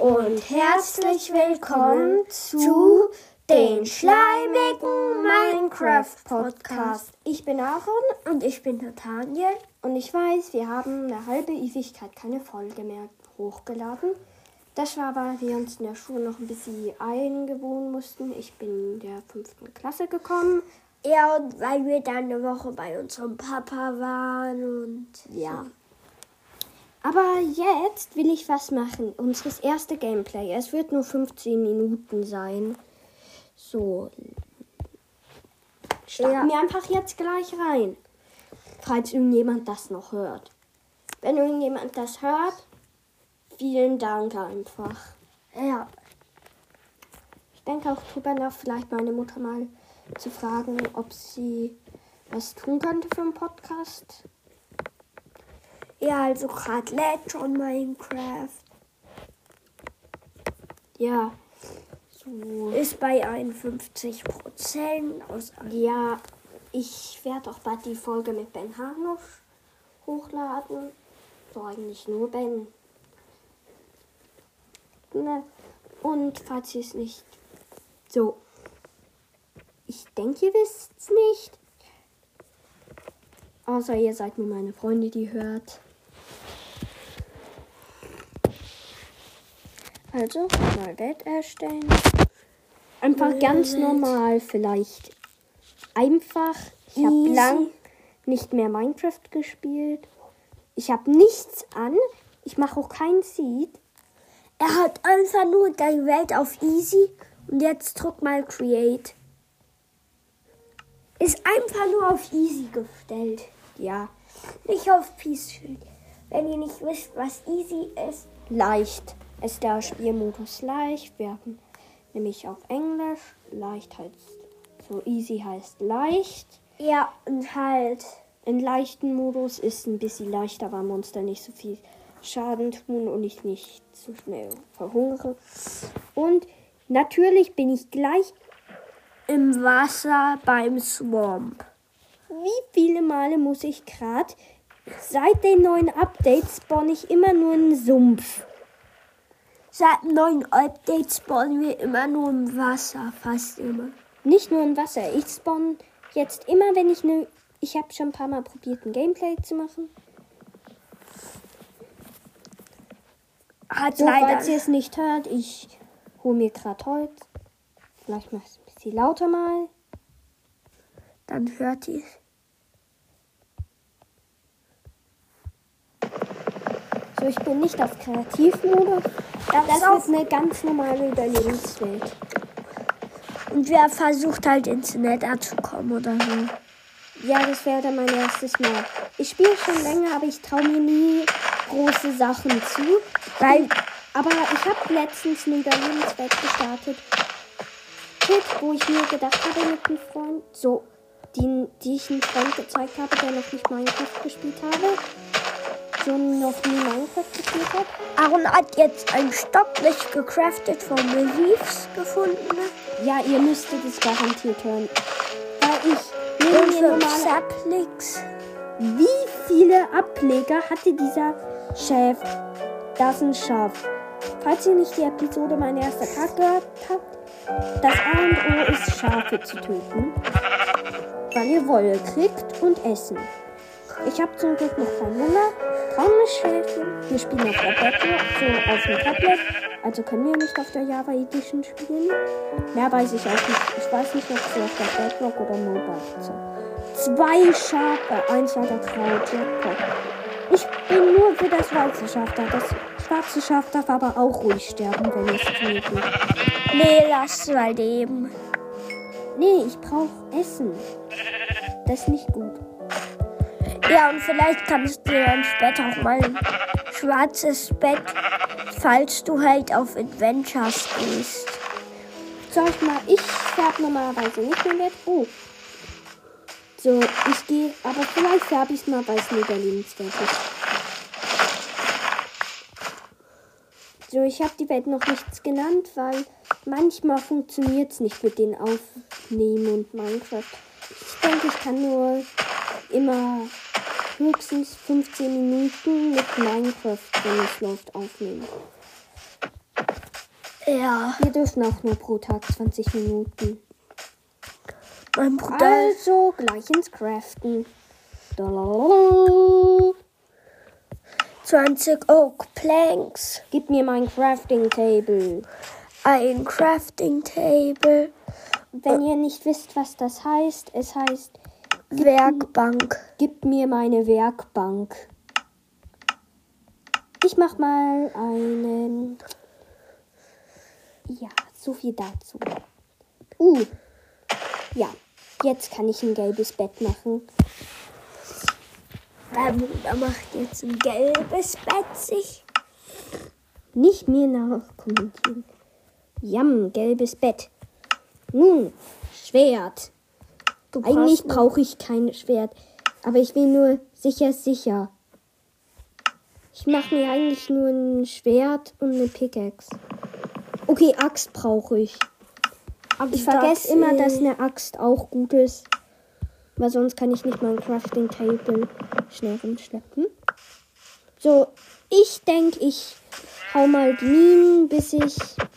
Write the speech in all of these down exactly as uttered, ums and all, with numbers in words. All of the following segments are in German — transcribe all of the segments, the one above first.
und herzlich willkommen zu den schleimigen Minecraft Podcast. Ich bin Aaron und ich bin Nathaniel und ich weiß, wir haben eine halbe Ewigkeit keine Folge mehr hochgeladen. Das war, weil wir uns in der Schule noch ein bisschen eingewohnen mussten. Ich bin in der fünften Klasse gekommen. Ja, und weil wir dann eine Woche bei unserem Papa waren und ja. Aber jetzt will ich was machen. Unseres erste Gameplay. Es wird nur fünfzehn Minuten sein. So. Starten ja. wir einfach jetzt gleich rein. Falls irgendjemand das noch hört. Wenn irgendjemand das hört, vielen Dank einfach. Ja. Ich denke auch drüber nach, vielleicht meine Mutter mal zu fragen, ob sie was tun könnte für einen Podcast. Ja, also gerade lädt schon Minecraft. Ja. So. Ist bei einundfünfzig Prozent aus. Ja, ich werde auch bald die Folge mit Ben Hanusch hochladen. So eigentlich nur Ben. Ne? Und falls ihr es nicht so. Ich denke, ihr wisst es nicht. Außer ihr seid nur meine Freunde, die hört. Also, neue Welt erstellen. Einfach neue ganz Welt. Normal vielleicht. Einfach, ich habe lang nicht mehr Minecraft gespielt. Ich habe nichts an. Ich mache auch keinen Seed. Er hat einfach nur die Welt auf Easy und jetzt drück mal Create. Ist einfach nur auf Easy gestellt. Ja. Nicht auf Peaceful. Wenn ihr nicht wisst, was Easy ist. Leicht. Ist der Spielmodus leicht. Wir haben nämlich auf Englisch. Leicht heißt so. Easy heißt leicht. Ja, und halt. Im leichten Modus ist ein bisschen leichter, weil Monster nicht so viel Schaden tun und ich nicht zu schnell verhungere. Und natürlich bin ich gleich im Wasser beim Swamp. Wie viele Male muss ich gerade? Seit den neuen Updates spawn ich immer nur einen Sumpf. Seit dem neuen Update spawnen wir immer nur im Wasser, fast immer. Nicht nur im Wasser. Ich spawn jetzt immer, wenn ich eine... Ich habe schon ein paar Mal probiert, ein Gameplay zu machen. Hat so, leider. Falls ihr es nicht hört, ich hole mir gerade Holz. Vielleicht mache ich es ein bisschen lauter mal. Dann hört ihr es. So, ich bin nicht auf Kreativmodus. Das, das ist eine ganz normale Überlebenswelt. Und wer versucht halt ins Nether zu kommen oder so. Ja, das wäre dann mein erstes Mal. Ich spiele schon länger, aber ich traue mir nie große Sachen zu. Weil, aber ich habe letztens eine Überlebenswelt gestartet, wo ich mir gedacht habe mit einem Freund, so, die, die ich einem Freund gezeigt habe, der noch nicht Minecraft gespielt habe. So noch nie Minecraft gespielt hat. Aaron hat jetzt einen Stock nicht gecraftet von Reeves gefunden. Ja, ihr müsstet es garantiert hören. Weil ich nehme mir normale Saplings. Wie viele Ableger hatte dieser Chef? Das ist ein Schaf. Falls ihr nicht die Episode Mein erster Tag gehört habt, das A und O ist, Schafe zu töten. Weil ihr Wolle kriegt und Essen. Ich habe zum Glück noch keinen Hunger. Braune Schäfchen. Wir spielen auf der Bedrock, so auf dem Tablet. Also können wir nicht auf der Java Edition spielen. Mehr weiß ich auch nicht. Ich weiß nicht, ob sie auf der Bedrock oder Mobile sind. Zwei Schafe. Eins war der graue Jackpot. Ich bin nur für das weiße Schaf da. Das schwarze Schaf darf aber auch ruhig sterben, wenn es tötet. Nee, lass mal leben. Nee, ich brauche Essen. Das ist nicht gut. Ja, und vielleicht kannst du dann später auch mal ein schwarzes Bett, falls du halt auf Adventures gehst. Sag ich mal, ich färbe normalerweise nicht mehr Bett. Oh. So, ich gehe, aber vielleicht färbe ich es mal, weil es mega lebenswert ist. So, ich habe die Welt noch nichts genannt, weil manchmal funktioniert es nicht mit den Aufnehmen und Minecraft. Ich denke, ich kann nur immer höchstens fünfzehn Minuten mit Minecraft, wenn es läuft, aufnehmen. Ja, Wir dürfen auch nur pro Tag zwanzig Minuten. mein Bruder. Also gleich ins Craften. Dalalala. zwanzig Oak Planks. Gib mir mein Crafting Table. Ein Crafting Table. Wenn ihr nicht wisst, was das heißt, es heißt, Werkbank. gib mir meine Werkbank. Ich mach mal einen. Ja, so viel dazu. Uh. Ja, jetzt kann ich ein gelbes Bett machen. Mein Bruder macht jetzt ein gelbes Bett sich. Nicht mir nachkommentieren. Jam, gelbes Bett. Nun, Schwert. Du brauchst Eigentlich noch- brauche ich kein Schwert, aber ich will nur sicher, sicher. Ich mache mir eigentlich nur ein Schwert und eine Pickaxe. Okay, Axt brauche ich. Ich vergesse immer, dass eine Axt auch gut ist, weil sonst kann ich nicht mein Crafting Table schnell rumschleppen. So, ich denke, ich hau mal die Minen, bis ich...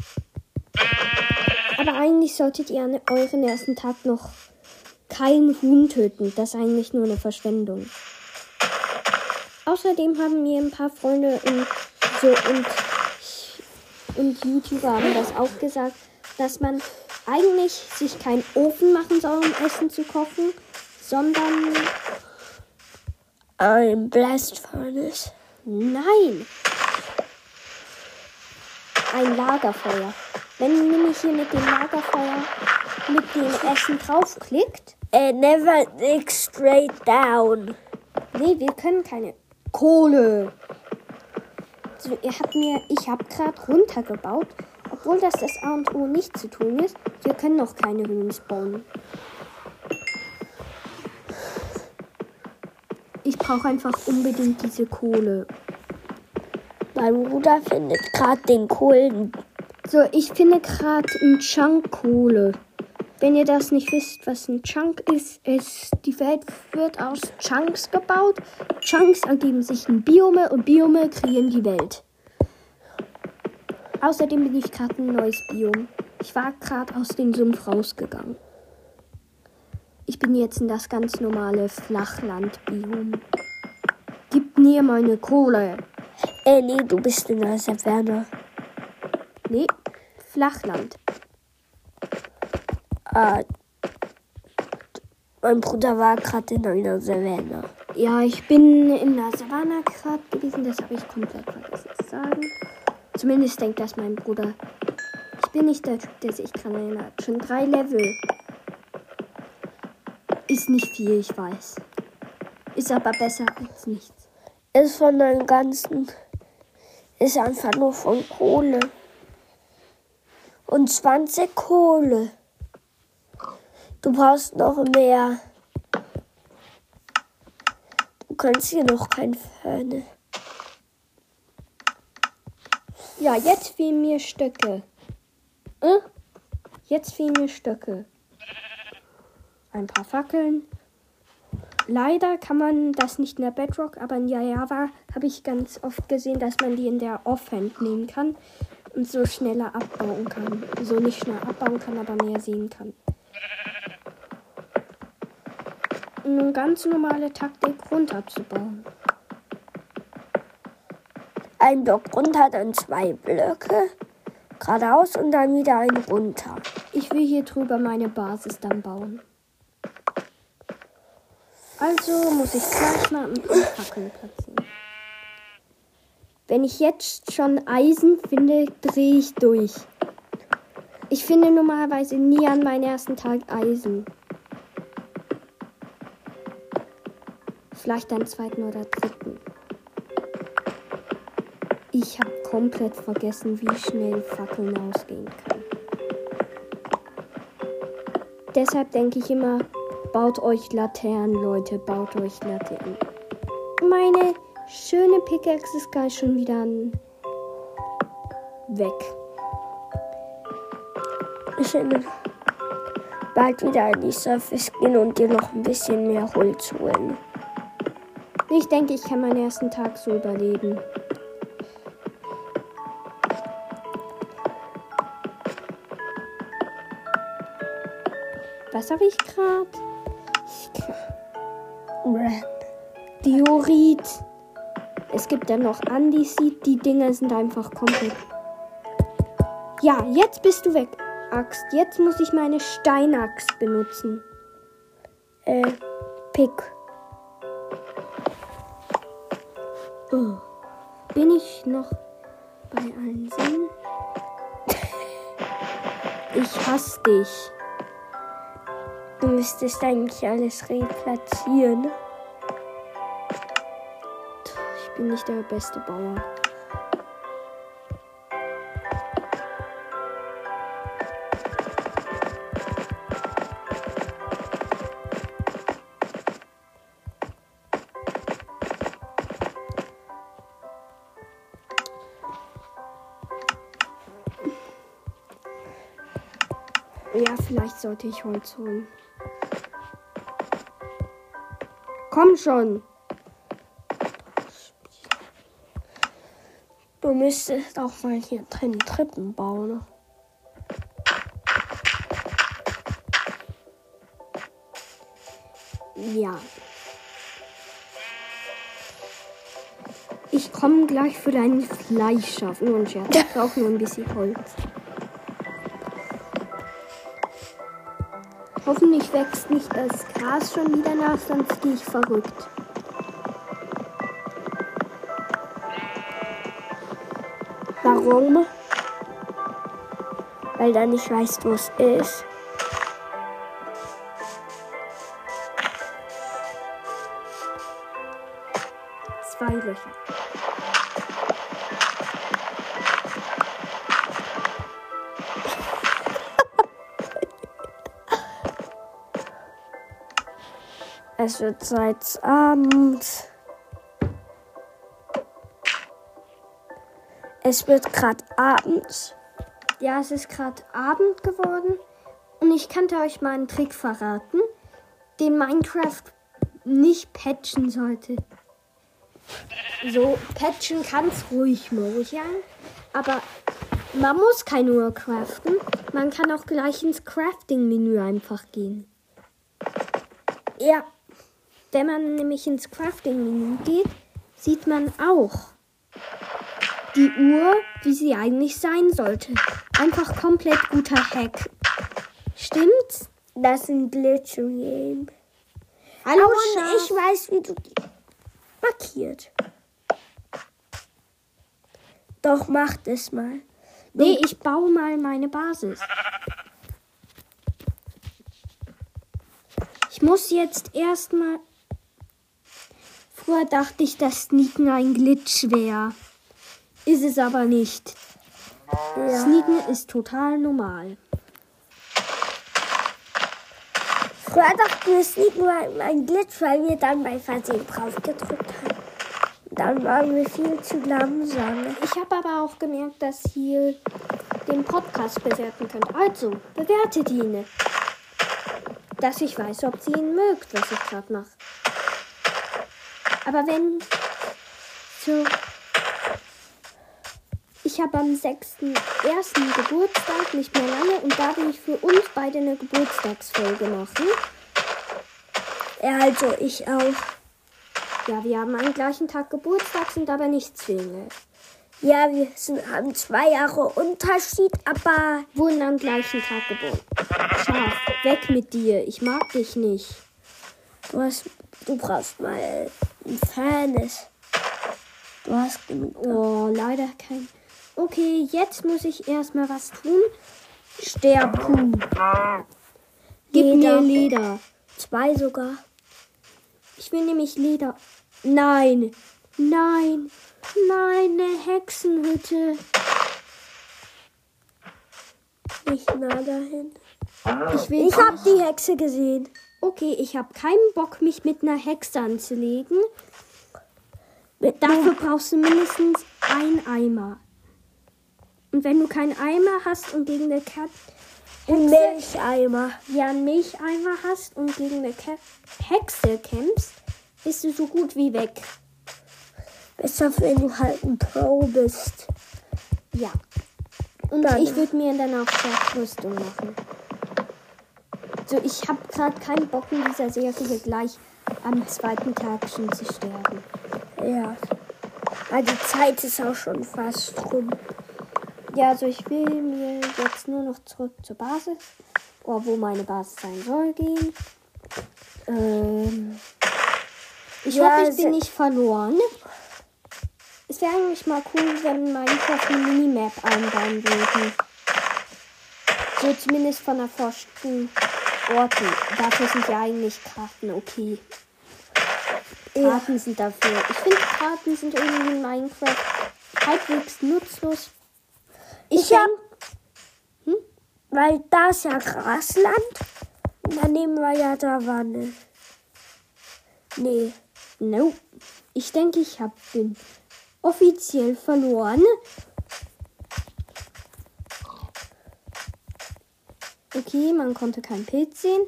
Aber eigentlich solltet ihr an euren ersten Tag noch kein Huhn töten. Das ist eigentlich nur eine Verschwendung. Außerdem haben mir ein paar Freunde und, so und, und YouTuber haben das auch gesagt, dass man eigentlich sich keinen Ofen machen soll, um Essen zu kochen, sondern ein Blast Furnace. nein, ein Lagerfeuer. Wenn ihr nämlich hier mit dem Lagerfeuer mit dem Essen draufklickt, It never digs straight down. nee, wir können keine Kohle. So, ihr habt mir, ich habe gerade runtergebaut, obwohl das das A und O nicht zu tun ist. Wir können noch keine Höhlen spawnen. Ich brauche einfach unbedingt diese Kohle. Mein Bruder findet gerade den Kohlen. So, ich finde gerade einen Chunk Kohle. Wenn ihr das nicht wisst, was ein Chunk ist, ist, die Welt wird aus Chunks gebaut. Chunks ergeben sich in Biome und Biome kreieren die Welt. Außerdem bin ich gerade ein neues Biom. Ich war gerade aus dem Sumpf rausgegangen. Ich bin jetzt in das ganz normale Flachland-Biom. Gib mir meine Kohle. Äh, nee, du bist in der Savanne. Nee, Flachland. Ah, mein Bruder war gerade in einer Savanne. Ja, ich bin in der Savanne gerade gewesen, das habe ich komplett vergessen zu sagen. Zumindest denkt das mein Bruder. Ich bin nicht der Typ, der sich dran erinnert. Schon drei Level. Ist nicht viel, ich weiß. Ist aber besser als nichts. Ist von deinem ganzen, ist einfach nur von Kohle. Und zwanzig Kohle. Du brauchst noch mehr. Du kannst hier noch kein Ferne. Ja, jetzt fehlen mir Stöcke. Äh? Jetzt fehlen mir Stöcke. Ein paar Fackeln. Leider kann man das nicht in der Bedrock, aber in Java habe ich ganz oft gesehen, dass man die in der Offhand nehmen kann und so schneller abbauen kann. So nicht schnell abbauen kann, aber mehr sehen kann. Eine ganz normale Taktik, runterzubauen. Ein Block runter, dann zwei Blöcke. Geradeaus und dann wieder ein runter. Ich will hier drüber meine Basis dann bauen. Also muss ich gleich mal ein paar Fackeln platzieren. Wenn ich jetzt schon Eisen finde, drehe ich durch. Ich finde normalerweise nie an meinem ersten Tag Eisen. Vielleicht am zweiten oder dritten. Ich habe komplett vergessen, wie schnell Fackeln ausgehen kann. Deshalb denke ich immer, baut euch Laternen, Leute, baut euch Laternen. Meine schöne Pickaxe ist gleich schon wieder weg. Ich will bald wieder in die Surface gehen und dir noch ein bisschen mehr Holz holen. Ich denke, ich kann meinen ersten Tag so überleben. Was habe ich gerade? Diorit. Es gibt ja noch Andesit. Die Dinger sind einfach komplett. Ja, jetzt bist du weg, Axt. Jetzt muss ich meine Steinaxt benutzen. Äh, Pick. Oh. Bin ich noch bei allen Sinnen? Ich hasse dich. Du müsstest eigentlich alles replatzieren. Ich bin nicht der beste Bauer. Ja, vielleicht sollte ich Holz holen. Komm schon. Du müsstest auch mal hier drin Treppen bauen. Ja. Ich komme gleich für dein Fleisch schaffen. Nur ein Scherz. Ich brauche nur ein bisschen Holz. Hoffentlich wächst nicht das Gras schon wieder nach, sonst gehe ich verrückt. Warum? Weil du nicht weißt, wo es ist. Zwei Löcher. Es wird seit Abend. Es wird gerade Abend. Ja, es ist gerade Abend geworden. Und ich könnte euch mal einen Trick verraten, den Minecraft nicht patchen sollte. So, patchen kann es ruhig Mojang, aber man muss kein Uhr craften. Man kann auch gleich ins Crafting-Menü einfach gehen. Ja, wenn man nämlich ins Crafting-Menü geht, sieht man auch die Uhr, wie sie eigentlich sein sollte. Einfach komplett guter Hack. Stimmt's? Das ist ein Glitch-Game. Hallo, Und Schaf. ich weiß, wie du die markiert. Doch, mach das mal. Nee, ich baue mal meine Basis. Ich muss jetzt erstmal... Früher dachte ich, dass Sneaken ein Glitch wäre. Ist es aber nicht. Ja. Sneaken ist total normal. Früher dachten wir, Sneaken war ein Glitch, weil wir dann bei Versehen drauf gedrückt haben. Dann waren wir viel zu langsam. Ich habe aber auch gemerkt, dass ihr den Podcast bewerten könnt. Also, bewertet ihn. Dass ich weiß, ob sie ihn mögt, was ich gerade mache. Aber wenn so... Ich habe am sechsten ersten Geburtstag, nicht mehr lange, und da will ich für uns beide eine Geburtstagsfolge machen. Ja, also ich auch. Ja, wir haben am gleichen Tag Geburtstag, sind aber nicht Zwillinge. Ja, wir sind, haben zwei Jahre Unterschied, aber Wurden am gleichen Tag geboren. Schaf, weg mit dir, ich mag dich nicht. du, hast, du brauchst mal ein Fairness. Du hast genug. Oh, leider kein... Okay, jetzt muss ich erstmal was tun. Sterben. Gib Leder. mir Leder. Zwei sogar. Ich will nämlich Leder. Nein. Nein. Nein, eine Hexenhütte. Nicht nah dahin. Ich will... Ich habe die Hexe gesehen. Okay, ich habe keinen Bock, mich mit einer Hexe anzulegen. Mit Dafür brauchst du mindestens ein Eimer. Und wenn du keinen Eimer hast und gegen eine Kat einem Milcheimer. ja, einen Milcheimer hast und gegen eine Ke Hexe kämpfst, bist du so gut wie weg. Besser, wenn du halt ein Pro bist. Ja. Und Dann- ich würde mir dann auch Rüstung machen. So, ich habe gerade keinen Bock in dieser Serie gleich am zweiten Tag schon zu sterben. Ja. Aber die Zeit ist auch schon fast rum. Ja, also ich will mir jetzt nur noch zurück zur Basis. Oder wo meine Basis sein soll, gehen. Ähm, ich Ja, hoffe, ich bin se- nicht verloren. Es wäre eigentlich mal cool, wenn Minecraft eine Minimap einbauen würden. So zumindest von erforschten Orten. Dafür sind ja eigentlich Karten okay. Ja. Karten sind dafür. Ich finde, Karten sind irgendwie in Minecraft halbwegs nutzlos. Ich, Ich hab- denke, Weil da ist ja Grasland. Und daneben war ja da Wanne. Nee. no. Ich denke, ich hab bin offiziell verloren. Okay, man konnte kein Pilz sehen.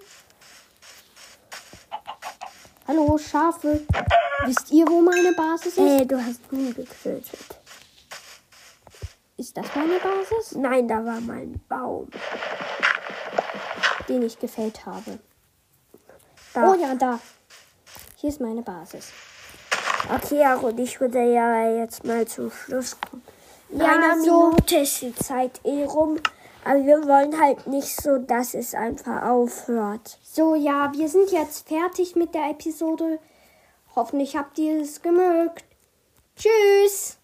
Hallo, Schafe. Wisst ihr, wo meine Basis ist? Äh, du hast Huhn getötet. Ist das meine Basis? Nein, da war mal ein Baum. Den ich gefällt habe. Da. Oh ja, da. Hier ist meine Basis. Okay, ja, und ich würde ja jetzt mal zum Schluss kommen. In Ja, einer so. Minute ist die Zeit eh rum. Aber wir wollen halt nicht so, dass es einfach aufhört. So, ja, wir sind jetzt fertig mit der Episode. Hoffentlich habt ihr es gemögt. Tschüss.